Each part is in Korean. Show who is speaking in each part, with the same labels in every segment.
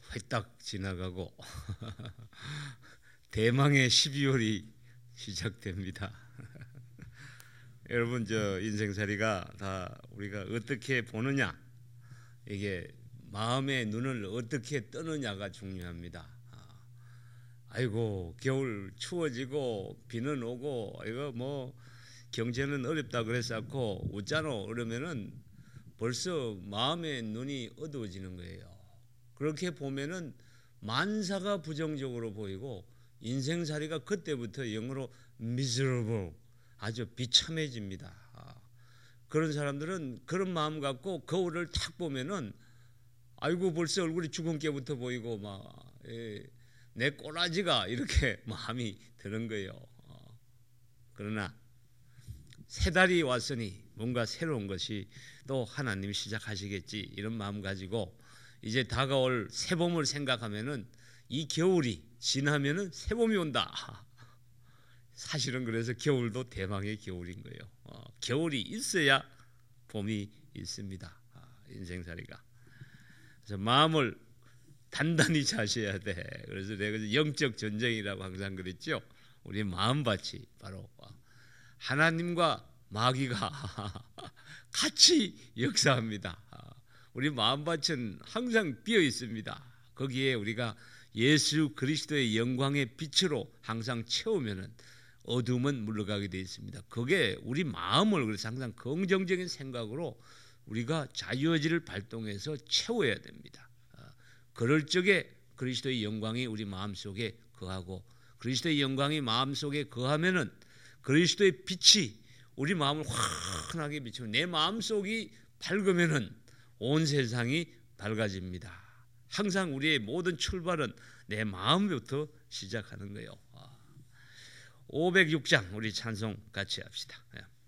Speaker 1: 회딱 지나가고 대망의 12월이 시작됩니다. 여러분, 저 인생살이가 다 우리가 어떻게 보느냐, 이게 마음의 눈을 어떻게 뜨느냐가 중요합니다. 아이고, 겨울 추워지고 비는 오고 이거 뭐 경제는 어렵다 그랬었고 웃잖아 그러면은 벌써 마음의 눈이 어두워지는 거예요. 그렇게 보면은 만사가 부정적으로 보이고 인생살이가 그때부터 영어로 miserable, 아주 비참해집니다. 그런 사람들은 그런 마음 갖고 거울을 탁 보면은 아이고 벌써 얼굴이 주근깨부터 보이고 막 내 꼬라지가 이렇게 마음이 드는 거예요. 그러나 새 달이 왔으니 뭔가 새로운 것이 또 하나님이 시작하시겠지, 이런 마음 가지고 이제 다가올 새봄을 생각하면은 이 겨울이 지나면은 새봄이 온다. 사실은 그래서 겨울도 대망의 겨울인 거예요. 겨울이 있어야 봄이 있습니다. 인생살이가. 그래서 마음을 단단히 자셔야 돼. 그래서 내가 영적 전쟁이라고 항상 그랬죠. 우리 마음밭이 바로 하나님과 마귀가 같이 역사합니다. 우리 마음밭은 항상 비어 있습니다. 거기에 우리가 예수 그리스도의 영광의 빛으로 항상 채우면은 어둠은 물러가게 되어 있습니다. 그게 우리 마음을, 그래서 항상 긍정적인 생각으로 우리가 자유의지를 발동해서 채워야 됩니다. 그럴 적에 그리스도의 영광이 우리 마음속에 거하고, 그리스도의 영광이 마음속에 거하면은 그리스도의 빛이 우리 마음을 환하게 비추고, 내 마음속이 밝으면은 온 세상이 밝아집니다. 항상 우리의 모든 출발은 내 마음부터 시작하는 거예요. 506장 우리 찬송 같이 합시다.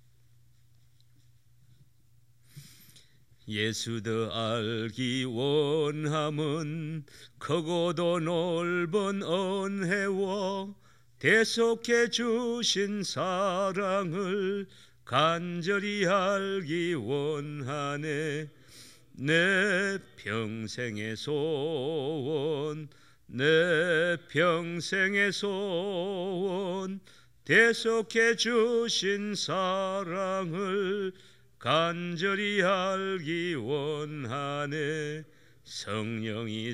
Speaker 1: 예수 더 알기 원함은 크고도 넓은 은혜와 대속해 주신 사랑을 간절히 알기 원하네. 내 평생의 소원, 내 평생의 소원, 대속해 주신 사랑을 간절히 알기 원하네. 성령이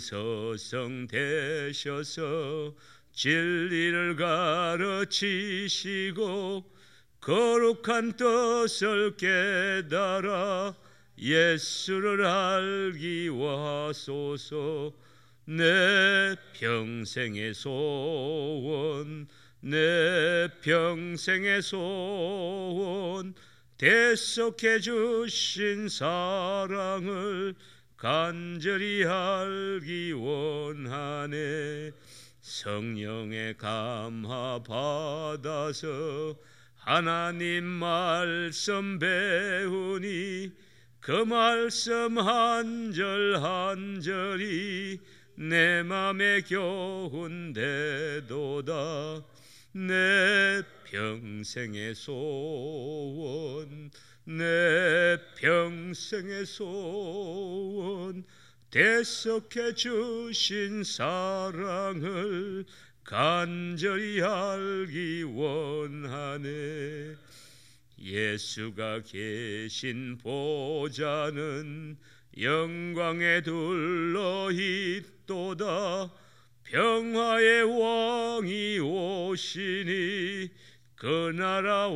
Speaker 1: 서성되셔서 진리를 가르치시고 거룩한 뜻을 깨달아 예수를 알기 하소서. 내 평생의 소원, 내 평생의 소원, 대속해 주신 사랑을 간절히 알기 원하네. 성령의 감화 받아서 하나님 말씀 배우니 그 말씀 한 절 한 절이 내 맘에 겨운대도다. 내 평생의 소원, 내 평생의 소원, 대속해 주신 사랑을 간절히 알기 원하네. 예수가 계신 보좌는 영광에 둘러 있도다. 평화의 왕이 오시니 그 나라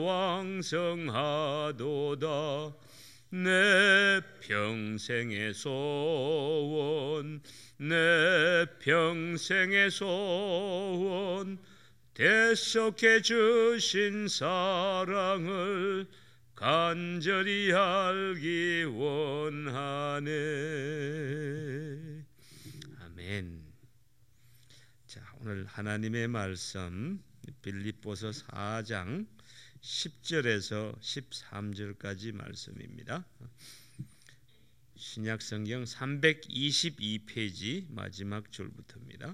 Speaker 1: 왕성하도다. 내 평생의 소원, 내 평생의 소원, 대속해 주신 사랑을 간절히 알기 원하네. 아멘. 자, 오늘 하나님의 말씀 빌립보서 4장 10절에서 13절까지 말씀입니다. 신약성경 322페이지 마지막 줄부터입니다.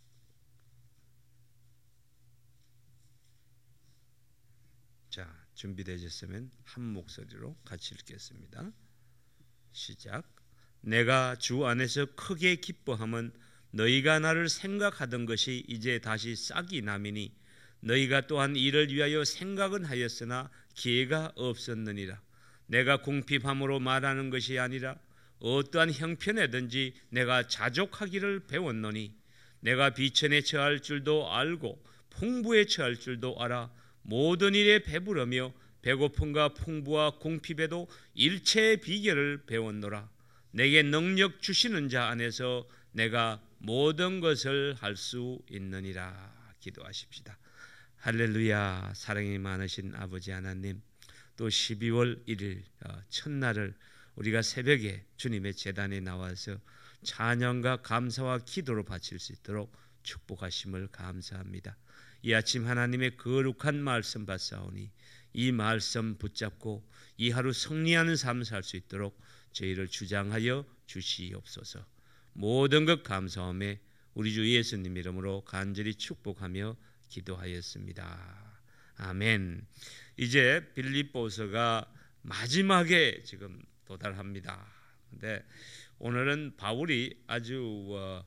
Speaker 1: 자, 준비되셨으면 한 목소리로 같이 읽겠습니다. 시작. 내가 주 안에서 크게 기뻐함은 너희가 나를 생각하던 것이 이제 다시 싹이 나미니 너희가 또한 이를 위하여 생각은 하였으나 기회가 없었느니라. 내가 궁핍함으로 말하는 것이 아니라 어떠한 형편에든지 내가 자족하기를 배웠노니 내가 비천에 처할 줄도 알고 풍부에 처할 줄도 알아 모든 일에 배부르며 배고픔과 풍부와 궁핍에도 일체의 비결을 배웠노라. 내게 능력 주시는 자 안에서 내가 모든 것을 할 수 있느니라. 기도하십시다. 할렐루야. 사랑이 많으신 아버지 하나님, 또 12월 1일 첫날을 우리가 새벽에 주님의 제단에 나와서 찬양과 감사와 기도로 바칠 수 있도록 축복하심을 감사합니다. 이 아침 하나님의 거룩한 말씀 받사오니 이 말씀 붙잡고 이 하루 승리하는 삶을 살 수 있도록 저희를 주장하여 주시옵소서. 모든 것 감사하며 우리 주 예수님 이름으로 간절히 축복하며 기도하였습니다. 아멘. 이제 빌립보서가 마지막에 지금 도달합니다. 근데 오늘은 바울이 아주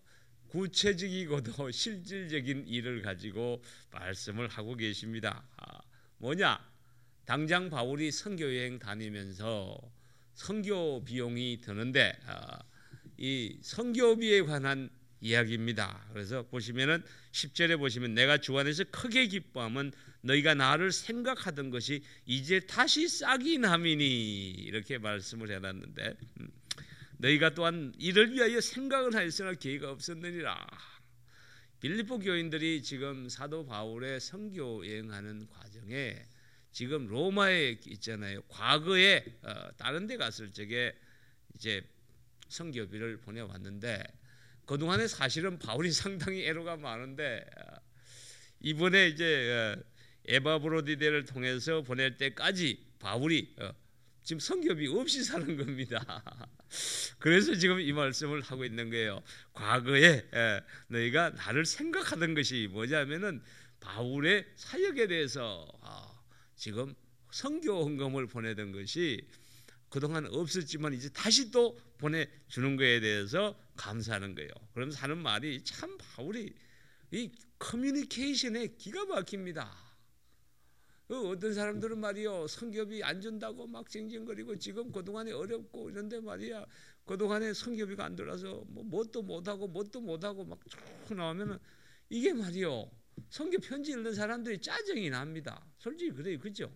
Speaker 1: 구체적이고도 실질적인 일을 가지고 말씀을 하고 계십니다. 뭐냐? 당장 바울이 선교여행 다니면서 선교 비용이 드는데 이 선교비에 관한 이야기입니다. 그래서 보시면은 10절에 보시면 내가 주 안에서 크게 기뻐함은 너희가 나를 생각하던 것이 이제 다시 싹이 나미니 이렇게 말씀을 해놨는데 너희가 또한 이를 위하여 생각을 하였으나 기회가 없었느니라. 빌립보 교인들이 지금 사도 바울의 선교 여행하는 과정에 지금 로마에 있잖아요. 과거에 다른 데 갔을 적에 이제 선교비를 보내왔는데 그동안에 사실은 바울이 상당히 애로가 많은데 이번에 이제 에바브로디데를 통해서 보낼 때까지 바울이 지금 선교비 없이 사는 겁니다. 그래서 지금 이 말씀을 하고 있는 거예요. 과거에 너희가 나를 생각하던 것이 뭐냐면은 바울의 사역에 대해서 지금 선교 헌금을 보내던 것이 그동안 없었지만 이제 다시 또 보내주는 거에 대해서 감사하는 거예요. 그러면서 하는 말이 참 바울이 이 커뮤니케이션에 기가 막힙니다. 어떤 사람들은 말이요 선교비 안 준다고 막 징징거리고 지금 그동안에 어렵고 이런데 말이야 그동안에 선교비가 안 들어서 뭣도 못하고 막 쭉 나오면은 이게 말이요 선교 편지 읽는 사람들이 짜증이 납니다. 솔직히 그래요, 그죠?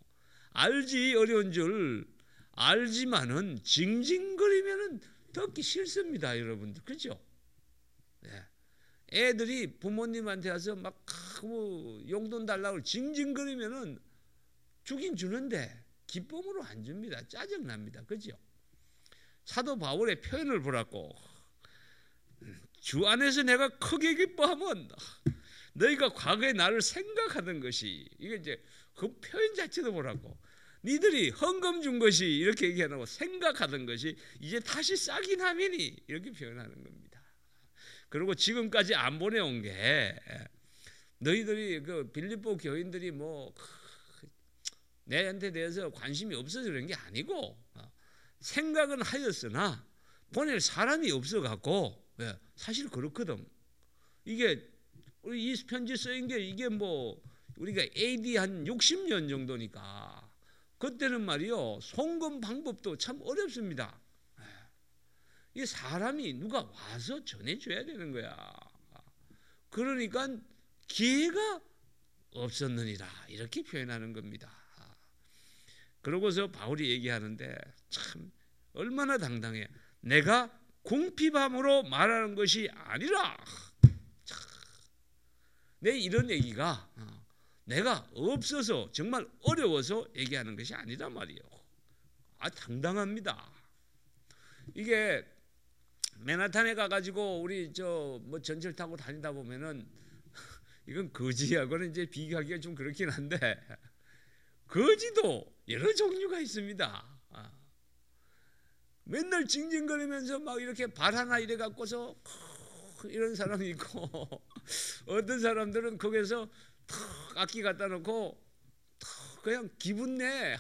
Speaker 1: 알지 어려운 줄 알지만은 징징거리면은 듣기 싫습니다, 여러분들, 그죠? 네. 애들이 부모님한테 와서 막 용돈 달라고 징징거리면은 주긴 주는데 기쁨으로 안 줍니다. 짜증 납니다, 그죠? 사도 바울의 표현을 보라고. 주 안에서 내가 크게 기뻐하면 너희가 과거에 나를 생각하던 것이 이게 이제 그 표현 자체도 보라고. 니들이 헌금 준 것이 이렇게 얘기하고 생각하던 것이 이제 다시 싹이 나미니 이렇게 표현하는 겁니다. 그리고 지금까지 안 보내온 게 너희들이 그 빌립보 교인들이 뭐 내한테 대해서 관심이 없어서 그런 게 아니고 생각은 하였으나 보낼 사람이 없어 갖고 사실 그렇거든. 이게 우리 이 편지 쓰인 게 이게 뭐 우리가 AD 한 60년 정도니까 그때는 말이요 송금 방법도 참 어렵습니다. 이 사람이 누가 와서 전해줘야 되는 거야. 그러니까 기회가 없었느니라 이렇게 표현하는 겁니다. 그러고서 바울이 얘기하는데 참 얼마나 당당해. 내가 궁핍함으로 말하는 것이 아니라 내 이런 얘기가 내가 없어서 정말 어려워서 얘기하는 것이 아니란 말이에요. 당당합니다. 이게 맨하탄에 가가지고 우리 뭐 전철 타고 다니다 보면은 이건 거지하고는 이제 비교하기가 좀 그렇긴 한데 거지도 여러 종류가 있습니다. 맨날 징징거리면서 막 이렇게 발 하나 이래 갖고서 이런 사람이 있고 어떤 사람들은 거기서 탁 악기 갖다 놓고 탁 그냥 기분 내.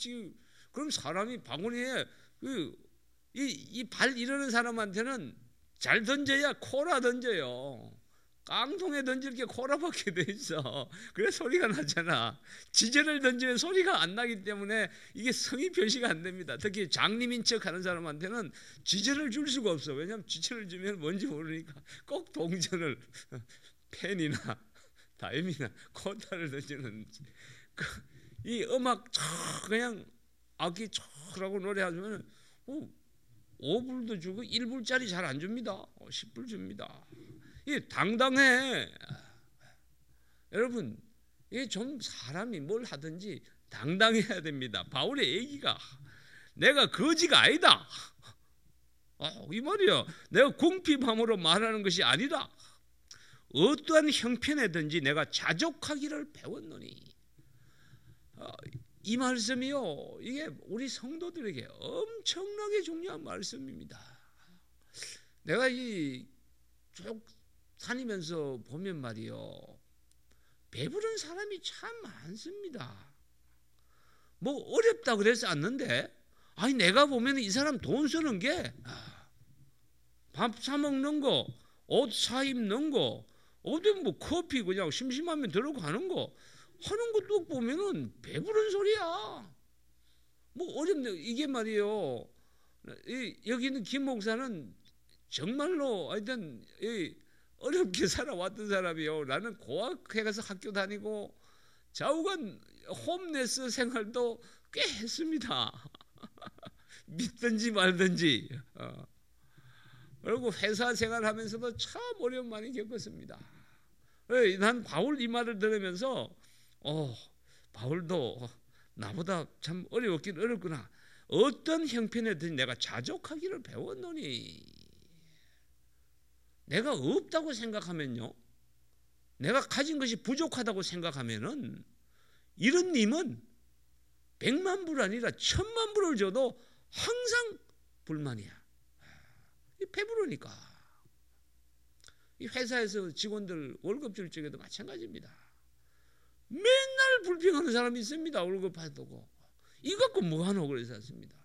Speaker 1: 그럼 사람이 방언이에 이 발 이러는 사람한테는 잘 던져야 코라 던져요. 깡통에 던질 게 코라밖에 돼 있어. 그래 소리가 나잖아. 지젤을 던지면 소리가 안 나기 때문에 이게 성의 표시가 안 됩니다. 특히 장님인 척 하는 사람한테는 지젤을 줄 수가 없어. 왜냐하면 지젤을 주면 뭔지 모르니까 꼭 동전을 펜이나 다임이나 코다를 던지는 이 음악 그냥 악기 촥하고 노래하면 5불도 주고 1불짜리 잘 안 줍니다. 10불 줍니다. 이게 당당해. 여러분, 이게 좀 사람이 뭘 하든지 당당해야 됩니다. 바울의 얘기가 내가 거지가 아니다. 이 말이야. 내가 궁핍함으로 말하는 것이 아니라 어떠한 형편에든지 내가 자족하기를 배웠노니. 이 말씀이요, 이게 우리 성도들에게 엄청나게 중요한 말씀입니다. 내가 쭉 다니면서 보면 말이요, 배부른 사람이 참 많습니다. 뭐 어렵다 그래서 않는데, 아니 내가 보면 이 사람 돈 쓰는 게 밥 사 먹는 거, 옷 사 입는 거, 어디 뭐 커피 그냥 심심하면 들어가는 거 하는 것도 보면은 배부른 소리야. 뭐 어렵네. 이게 말이에요. 여기 있는 김 목사는 정말로 하여튼 어렵게 살아왔던 사람이요. 나는 고학회 가서 학교 다니고 좌우간 홈레스 생활도 꽤 했습니다. 믿든지 말든지. 그리고 회사 생활하면서도 참 어려움 많이 겪었습니다. 난 바울 이 말을 들으면서 바울도 나보다 참 어려웠긴 어렵구나. 어떤 형편에든 내가 자족하기를 배웠노니. 내가 없다고 생각하면요, 내가 가진 것이 부족하다고 생각하면은 이런 님은 100만 불 아니라 1000만 불을 줘도 항상 불만이야. 배부르니까. 이 회사에서 직원들 월급 줄 적에도 마찬가지입니다. 맨날 불평하는 사람이 있습니다. 월급 받고 이거 갖고 뭐하노 그래서 습니다.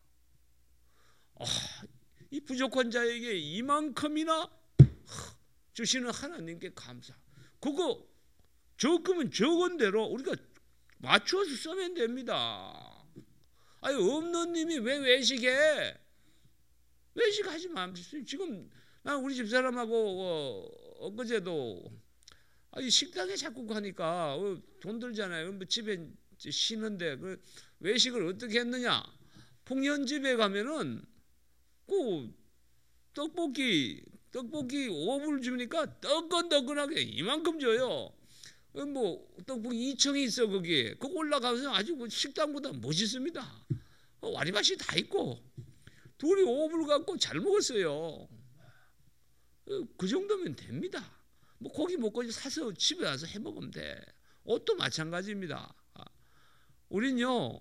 Speaker 1: 이 부족한 자에게 이만큼이나 주시는 하나님께 감사. 그거 적으면 적은 대로 우리가 맞춰서 쓰면 됩니다. 아니 없는 님이 왜 외식해? 외식하지 마십시오. 지금 난 우리 집사람하고 엊그제도 식당에 자꾸 가니까 돈 들잖아요. 뭐 집에 쉬는데 외식을 어떻게 했느냐? 풍년집에 가면은 그 떡볶이 5불 주니까 뜨끈뜨끈하게 이만큼 줘요. 뭐 떡볶이 2층이 있어 거기에. 그거 올라가서 아주 식당보다 멋있습니다. 와리밭이 다 있고 둘이 5불 갖고 잘 먹었어요. 그 정도면 됩니다. 뭐 고기 먹고 사서 집에 와서 해 먹으면 돼. 옷도 마찬가지입니다. 우린요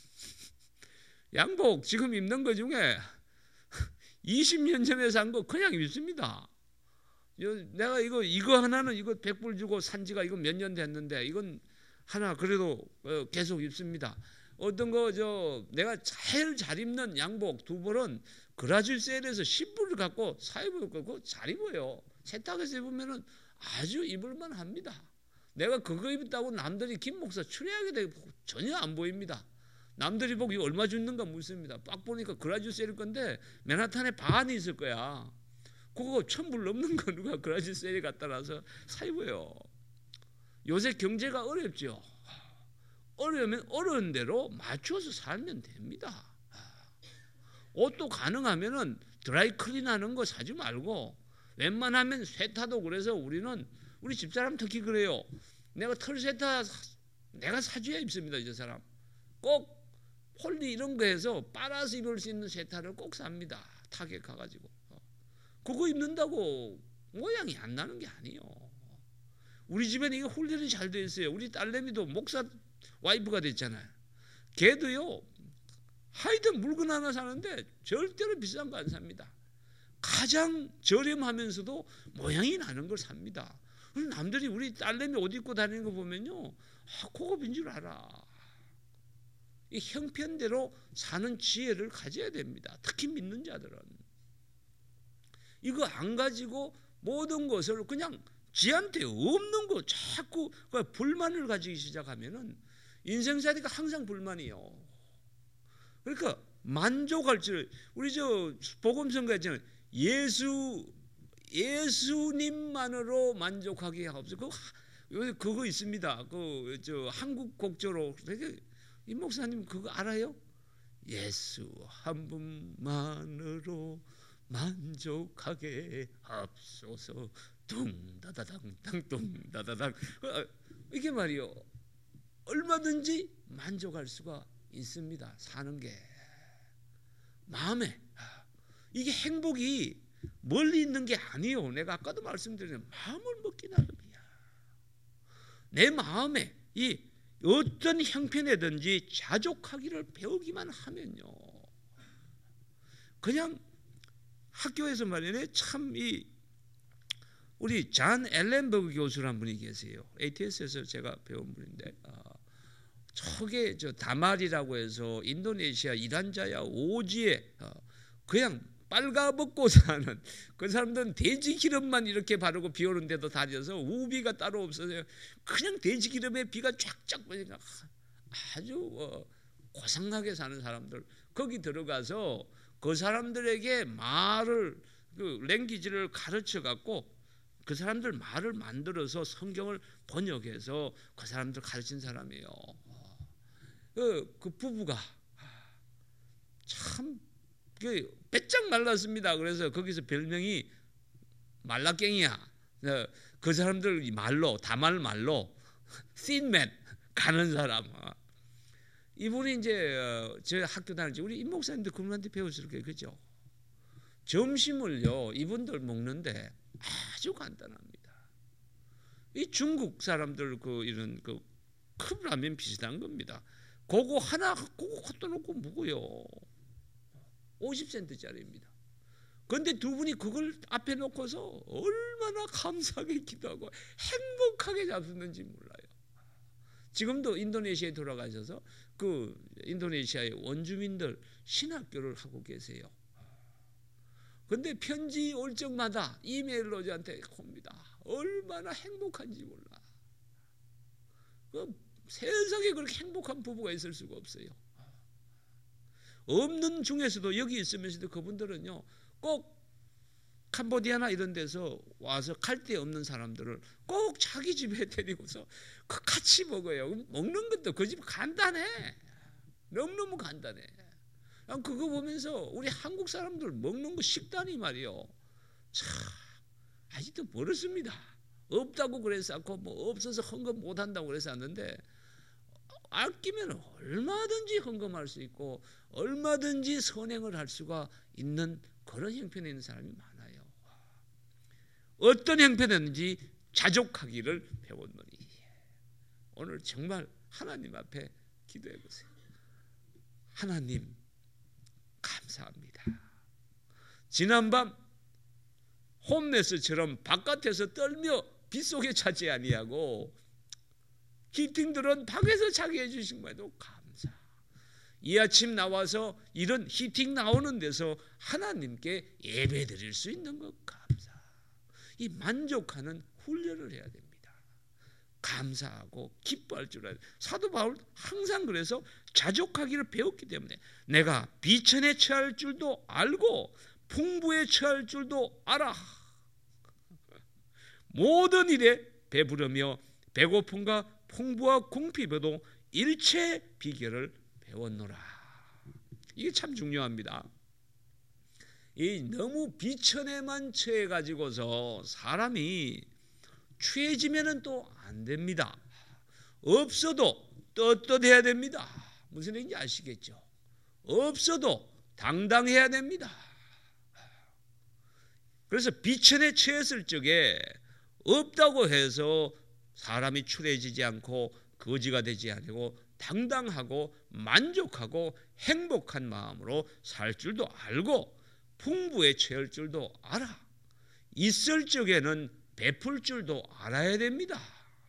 Speaker 1: 양복 지금 입는 거 중에 20년 전에 산 거 그냥 입습니다. 내가 이거 하나는 이거 100불 주고 산 지가 이거 몇 년 됐는데 이건 하나 그래도 계속 입습니다. 어떤 거 내가 제일 잘 입는 양복 2벌은 그라질 세일에서 10불을 갖고 사입을 갖고 잘 입어요. 세탁해서 입으면은 아주 입을만 합니다. 내가 그거 입었다고 남들이 김 목사 추리하게 되고 전혀 안 보입니다. 남들이 보고 이거 얼마 주는가 묻습니다. 딱 보니까 그라질 세일 건데 맨하탄에 반이 있을 거야. 그거 1000불 넘는 거 누가 그라질 세일 갖다 놔서 사 입어요. 요새 경제가 어렵죠. 어려우면 어려운 대로 맞춰서 살면 됩니다. 옷도 가능하면은 드라이 클린 하는 거 사지 말고 웬만하면 세타도. 그래서 우리 집사람 특히 그래요. 내가 털 세타 내가 사줘야 입습니다. 이 사람 꼭 폴리 이런 거 해서 빨아서 입을 수 있는 세타를 꼭 삽니다. 타겟 가가지고 그거 입는다고 모양이 안 나는 게 아니에요. 우리 집에는 이게 홀들이 잘 돼 있어요. 우리 딸내미도 목사 와이프가 됐잖아요. 걔도요 하여튼 물건 하나 사는데 절대로 비싼 거 안 삽니다. 가장 저렴하면서도 모양이 나는 걸 삽니다. 남들이 우리 딸내미 옷 입고 다니는 거 보면요 고급인 줄 알아. 이 형편대로 사는 지혜를 가져야 됩니다. 특히 믿는 자들은. 이거 안 가지고 모든 것을 그냥 지한테 없는 거 자꾸 불만을 가지기 시작하면은 인생살이가 항상 불만이요. 그러니까 만족할 줄, 우리 저 복음성가 있잖아요. 예수님만으로 만족하게 하옵소서. 그거 있습니다. 그 저 한국 곡조로 이 목사님 그거 알아요? 예수 한 분만으로 만족하게 하옵소서. 둥다다당 땅둥다다당. 이게 말이요. 얼마든지 만족할 수가 있습니다. 사는 게 마음에 이게 행복이 멀리 있는 게 아니에요. 내가 아까도 말씀드린 마음을 먹기 나름이야. 내 마음에 이 어떤 형편이든지 자족하기를 배우기만 하면요. 그냥 학교에서 말이네 참 이 우리 잔 앨런버그 교수라는 분이 계세요. ATS에서 제가 배운 분인데 저게 저 다말이라고 해서 인도네시아 이란자야 오지에 그냥 빨가벗고 사는 그 사람들은 돼지 기름만 이렇게 바르고 비 오는 데도 다녀서 우비가 따로 없어서 그냥 돼지 기름에 비가 쫙쫙 보니까 아주 고상하게 사는 사람들 거기 들어가서 그 사람들에게 말을 그 랭귀지를 가르쳐 갖고 그 사람들 말을 만들어서 성경을 번역해서 그 사람들 가르친 사람이에요. 그 부부가 참 빼짝 말랐습니다. 그래서 거기서 별명이 말라깽이야. 그 사람들 말로 다말 말로 씬맨 가는 사람. 이분이 이제 저 학교 다니지 우리 임 목사님도 그분한테 배웠을 거예요, 그죠? 점심을요 이분들 먹는데 아주 간단합니다. 이 중국 사람들 그 이런 그 컵라면 비슷한 겁니다. 그거 하나 그거 갖다 놓고 먹어요. 50센트짜리입니다. 그런데 두 분이 그걸 앞에 놓고서 얼마나 감사하게 기도하고 행복하게 잡수는지 몰라요. 지금도 인도네시아에 돌아가셔서 그 인도네시아의 원주민들 신학교를 하고 계세요. 그런데 편지 올 적마다 이메일로 저한테 옵니다. 얼마나 행복한지 몰라. 그 세상에 그렇게 행복한 부부가 있을 수가 없어요. 없는 중에서도 여기 있으면서도 그분들은요 꼭 캄보디아나 이런 데서 와서 갈 데 없는 사람들을 꼭 자기 집에 데리고서 같이 먹어요. 먹는 것도 그 집 간단해. 너무너무 간단해. 그거 보면서 우리 한국 사람들 먹는 거 식단이 말이요 참 아직도 멀었습니다. 없다고 그래서 않고 뭐 없어서 헌금 못한다고 그래서 않는데 아끼면 얼마든지 헌금할 수 있고 얼마든지 선행을 할 수가 있는 그런 형편에 있는 사람이 많아요. 어떤 형편이든지 자족하기를 배웠노니 오늘 정말 하나님 앞에 기도해 보세요. 하나님 감사합니다. 지난밤 홈레스처럼 바깥에서 떨며 빗속에 자지 아니하고 히팅들은 방에서 자게 해주신 것에도 감사. 이 아침 나와서 이런 히팅 나오는 데서 하나님께 예배 드릴 수 있는 것 감사. 이 만족하는 훈련을 해야 됩니다. 감사하고 기뻐할 줄 알아요. 사도 바울 항상 그래서 자족하기를 배웠기 때문에 내가 비천에 처할 줄도 알고 풍부에 처할 줄도 알아. 모든 일에 배부르며 배고픔과 풍부와 궁핍에도 일체 비결을 배웠노라. 이게 참 중요합니다. 이 너무 비천에만 처해 가지고서 사람이 취해지면은 또 안 됩니다. 없어도 떳떳해야 됩니다. 무슨 얘기인지 아시겠죠? 없어도 당당해야 됩니다. 그래서 비천에 처했을 적에 없다고 해서 사람이 추해지지 않고 거지가 되지 않고 당당하고 만족하고 행복한 마음으로 살 줄도 알고 풍부에 처할 줄도 알아. 있을 적에는 베풀 줄도 알아야 됩니다.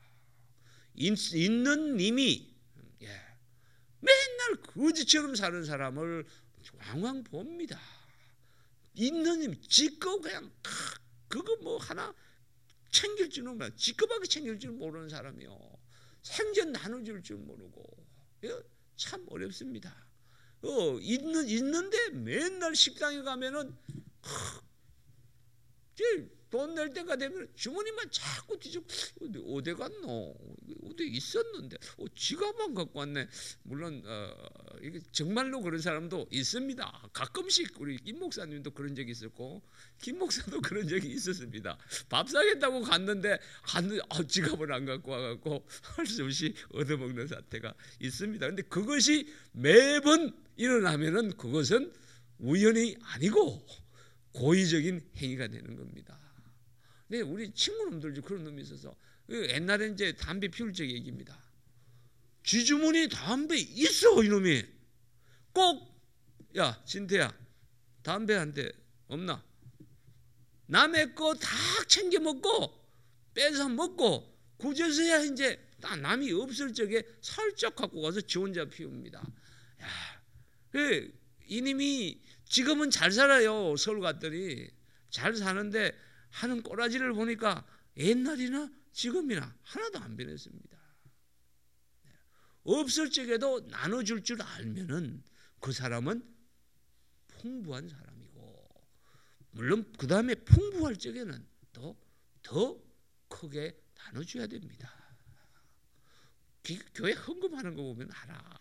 Speaker 1: 있는 님이 맨날 거지처럼 사는 사람을 왕왕 봅니다. 있는 힘 지껏 그냥 그거 뭐 하나 챙길 줄은 몰라. 지껏하게 챙길 줄 모르는 사람이요. 생전 나눠줄 줄 모르고. 이거 참 어렵습니다. 있는데 맨날 식당에 가면은 돈 낼 때가 되면 주머니만 자꾸 뒤집고 어디 갔노? 어디 있었는데 지갑만 갖고 왔네. 물론 이게 정말로 그런 사람도 있습니다. 가끔씩 우리 김 목사님도 그런 적이 있었고 김 목사도 그런 적이 있었습니다. 밥 사겠다고 갔는데 지갑을 안 갖고 와갖고 할 수 없이 얻어먹는 사태가 있습니다. 그런데 그것이 매번 일어나면은 그것은 우연이 아니고 고의적인 행위가 되는 겁니다. 근데 우리 친구놈들도 그런 놈이 있어서 옛날에 이제 담배 피울 적 얘기입니다. 쥐주머니에 담배 있어 이놈이. 꼭 야 진태야 담배 한 대 없나? 남의 거 다 챙겨 먹고 뺏어 먹고 그제서야 이제 딱 남이 없을 적에 살짝 갖고 가서 지 혼자 피웁니다. 야, 이님이 지금은 잘 살아요. 서울 갔더니 잘 사는데 하는 꼬라지를 보니까 옛날이나 지금이나 하나도 안 변했습니다. 없을 적에도 나눠줄 줄 알면은 그 사람은 풍부한 사람이고, 물론 그 다음에 풍부할 적에는 더 크게 나눠줘야 됩니다. 교회 헌금하는 거 보면 알아.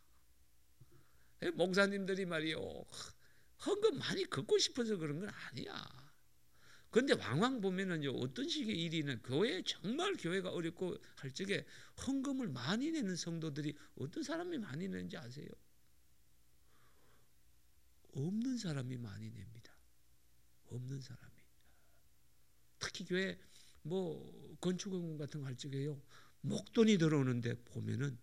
Speaker 1: 목사님들이 말이요, 헌금 많이 걷고 싶어서 그런 건 아니야. 그런데 왕왕 보면은요, 어떤 식의 일이는 정말 교회가 어렵고 할 적에 헌금을 많이 내는 성도들이 어떤 사람이 많이 내는지 아세요? 없는 사람이 많이 냅니다. 없는 사람이. 특히 교회 뭐 건축헌금 같은 거 할 적에요, 목돈이 들어오는데 보면은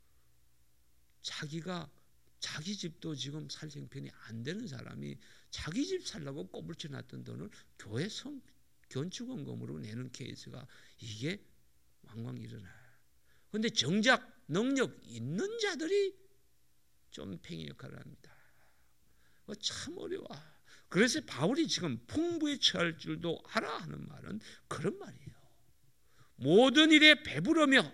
Speaker 1: 자기 집도 지금 살 형편이 안 되는 사람이 자기 집 살려고 꼬불쳐 놨던 돈을 교회 건축헌금으로 내는 케이스가 이게 왕왕 일어나요. 그런데 정작 능력 있는 자들이 좀 팽이 역할을 합니다. 참 어려워. 그래서 바울이 지금 풍부에 처할 줄도 알아 하는 말은 그런 말이에요. 모든 일에 배부르며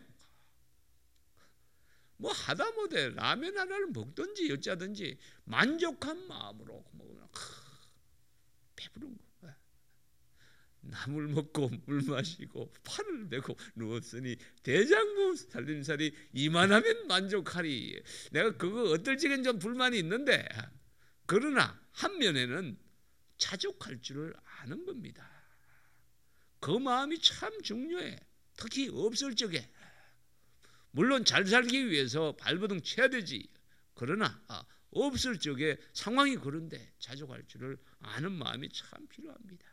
Speaker 1: 뭐 하다못해 라면 하나를 먹든지 어쩌든지 만족한 마음으로 먹으면 배부른 거. 나물 먹고 물 마시고 팔을 메고 누웠으니 대장부 살림살이 이만하면 만족하리. 내가 그거 어떨 적엔 좀 불만이 있는데, 그러나 한면에는 자족할 줄을 아는 겁니다. 그 마음이 참 중요해. 특히 없을 적에. 물론 잘 살기 위해서 발버둥 쳐야 되지. 그러나 없을 적에 상황이 그런데 자족할 줄을 아는 마음이 참 필요합니다.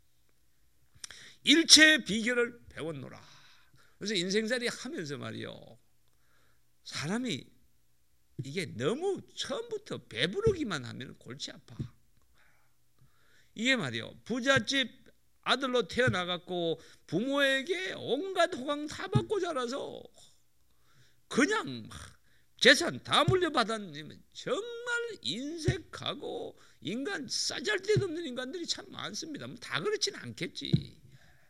Speaker 1: 일체의 비결을 배웠노라. 그래서 인생살이 하면서 말이요, 사람이 이게 너무 처음부터 배부르기만 하면 골치 아파. 이게 말이요, 부잣집 아들로 태어나갖고 부모에게 온갖 호강 다 받고 자라서 그냥 재산 다 물려받았는데 정말 인색하고 인간 싸잘데도 없는 인간들이 참 많습니다. 다 그렇진 않겠지.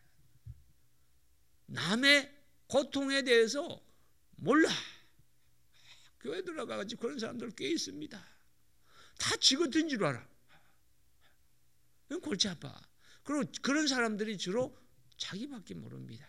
Speaker 1: 남의 고통에 대해서 몰라. 교회 들어가가지고 그런 사람들 꽤 있습니다. 다 지 같은 줄 알아. 골치 아파. 그리고 그런 사람들이 주로 자기밖에 모릅니다.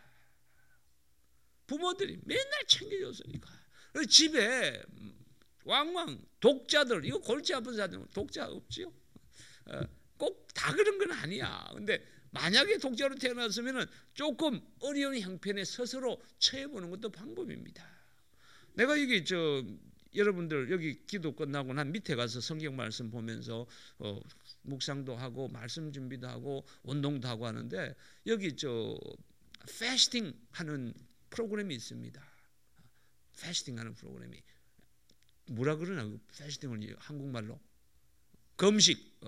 Speaker 1: 부모들이 맨날 챙겨줬으니까. 집에 왕왕 독자들, 이거 골치 아픈 사람 독자 없지요? 꼭 다 그런 건 아니야. 근데 만약에 독자로 태어났으면 조금 어려운 형편에 스스로 처해보는 것도 방법입니다. 내가 여기 여러분들 여기 기도 끝나고 난 밑에 가서 성경 말씀 보면서 묵상도 하고 말씀 준비도 하고 운동도 하고 하는데, 여기 패스팅 하는 프로그램이 있습니다. 패스팅 하는 프로그램이 뭐라 그러나, 패스팅을 한국말로 금식.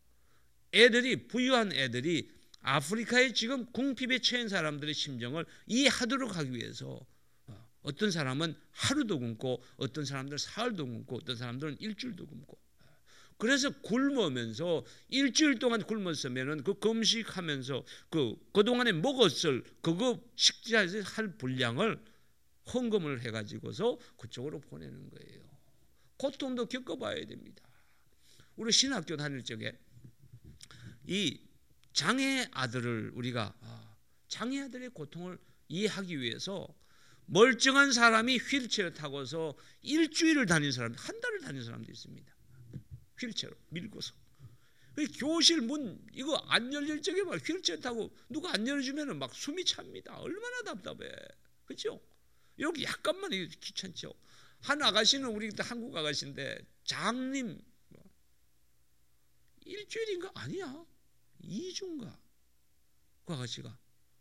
Speaker 1: 부유한 애들이 아프리카에 지금 궁핍에 처한 사람들의 심정을 이해하도록 하기 위해서 어떤 사람은 하루도 굶고, 어떤 사람들은 사흘도 굶고, 어떤 사람들은 일주일도 굶고, 그래서 굶으면서 일주일 동안 굶었으면은 그 금식하면서 그동안에 먹었을 그거 식사에서 할 분량을 헌금을 해가지고서 그쪽으로 보내는 거예요. 고통도 겪어봐야 됩니다. 우리 신학교 다닐 적에 이 장애 아들을 우리가 장애 아들의 고통을 이해하기 위해서 멀쩡한 사람이 휠체어 타고서 일주일을 다닌 사람, 한 달을 다닌 사람도 있습니다. 휠체어로 밀고서. 교실 문 이거 안 열릴 적에 막 휠체어 타고 누가 안 열어주면 막 숨이 찹니다. 얼마나 답답해. 그렇죠? 이렇게 약간만 귀찮죠. 한 아가씨는 우리 그때 한국 아가씨인데 장님 일주일인가? 아니야. 2주인가? 그 아가씨가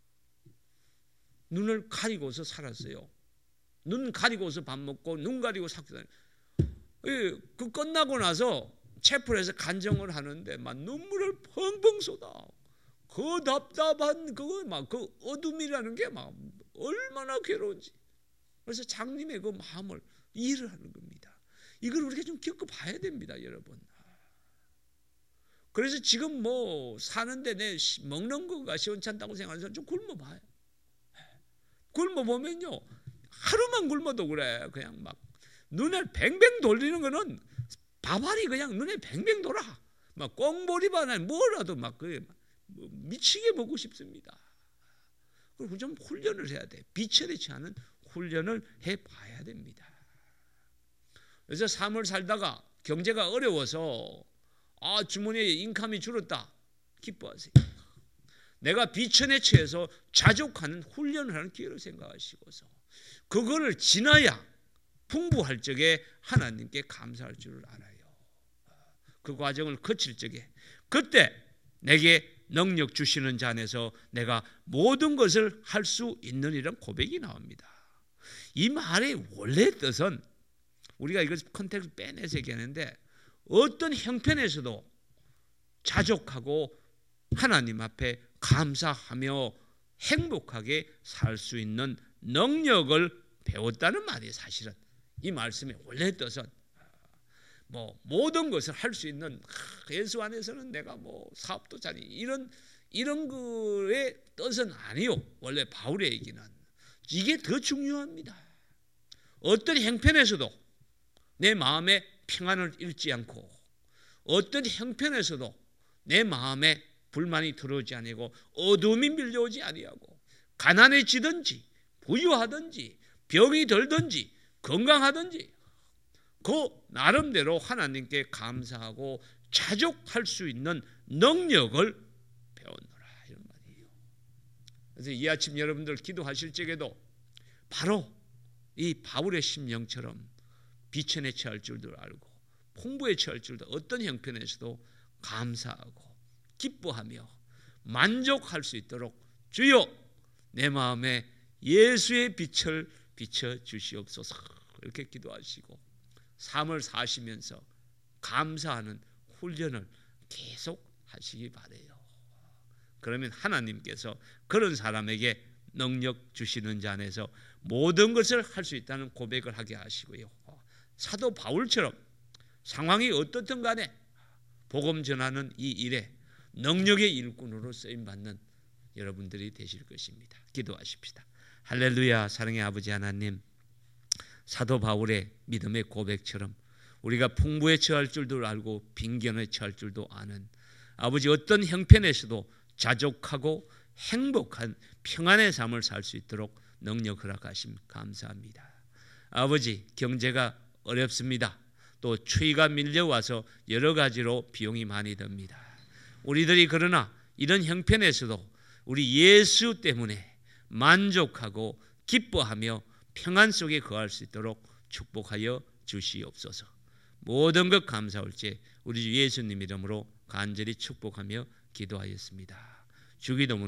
Speaker 1: 눈을 가리고서 살았어요. 눈 가리고서 밥 먹고 눈 가리고 학교 다녀. 그 끝나고 나서 채플에서 간정을 하는데 막 눈물을 펑펑 쏟아. 그 답답한 그거 막 그 어둠이라는 게 막 얼마나 괴로운지. 그래서 장님의 그 마음을 이해를 하는 겁니다. 이걸 우리가 좀 겪어봐야 됩니다, 여러분. 그래서 지금 뭐 사는데 내 먹는 거가 시원찮다고 생각하는 사람 좀 굶어봐요. 굶어보면요, 하루만 굶어도 그래. 그냥 막 눈을 뱅뱅 돌리는 거는 밥알이 그냥 눈에 뱅뱅 돌아. 막 꽁보리바나 뭐라도 막 미치게 먹고 싶습니다. 그리고 좀 훈련을 해야 돼. 빛에 대치 않은 훈련을 해봐야 됩니다. 그래서 삶을 살다가 경제가 어려워서 주머니에 인감이 줄었다. 기뻐하세요. 내가 비천에 처해서 자족하는 훈련을 하는 기회로 생각하시고서 그거를 지나야 풍부할 적에 하나님께 감사할 줄을 알아요. 그 과정을 거칠 적에 그때 내게 능력 주시는 자 안에서 내가 모든 것을 할 수 있는 이런 고백이 나옵니다. 이 말의 원래 뜻은 우리가 이걸 컨텍스트 빼내서 얘기하는데 어떤 형편에서도 자족하고 하나님 앞에 감사하며 행복하게 살 수 있는 능력을 배웠다는 말이에요. 사실은 이 말씀의 원래 뜻은 뭐 모든 것을 할 수 있는 예수 안에서는 내가 뭐 사업도 잘해 이런 거의 뜻은 아니요. 원래 바울의 얘기는 이게 더 중요합니다. 어떤 형편에서도 내 마음에 평안을 잃지 않고 어떤 형편에서도 내 마음에 불만이 들어오지 아니고 어둠이 밀려오지 아니하고 가난해지든지 부유하든지 병이 들든지 건강하든지 그 나름대로 하나님께 감사하고 자족할 수 있는 능력을 배웠노라 이런 말이에요. 그래서 이 아침 여러분들 기도하실 적에도 바로 이 바울의 심령처럼 비천에 처할 줄도 알고 풍부에 처할 줄도 어떤 형편에서도 감사하고 기뻐하며 만족할 수 있도록 주여 내 마음에 예수의 빛을 비춰 주시옵소서 이렇게 기도하시고 삶을 사시면서 감사하는 훈련을 계속 하시기 바라요. 그러면 하나님께서 그런 사람에게 능력 주시는 자 안에서 모든 것을 할 수 있다는 고백을 하게 하시고요. 사도 바울처럼 상황이 어떻든 간에 복음 전하는 이 일에 능력의 일꾼으로 쓰임받는 여러분들이 되실 것입니다. 기도하십시다. 할렐루야. 사랑의 아버지 하나님, 사도 바울의 믿음의 고백처럼 우리가 풍부에 처할 줄도 알고 빈견에 처할 줄도 아는 아버지 어떤 형편에서도 자족하고 행복한 평안의 삶을 살 수 있도록 능력 허락하심 감사합니다. 아버지 경제가 어렵습니다. 또 추위가 밀려와서 여러 가지로 비용이 많이 듭니다. 우리들이 그러나 이런 형편에서도 우리 예수 때문에 만족하고 기뻐하며 평안 속에 거할 수 있도록 축복하여 주시옵소서. 모든 것 감사올지 우리 주 예수님 이름으로 간절히 축복하며 기도하였습니다. 주기도문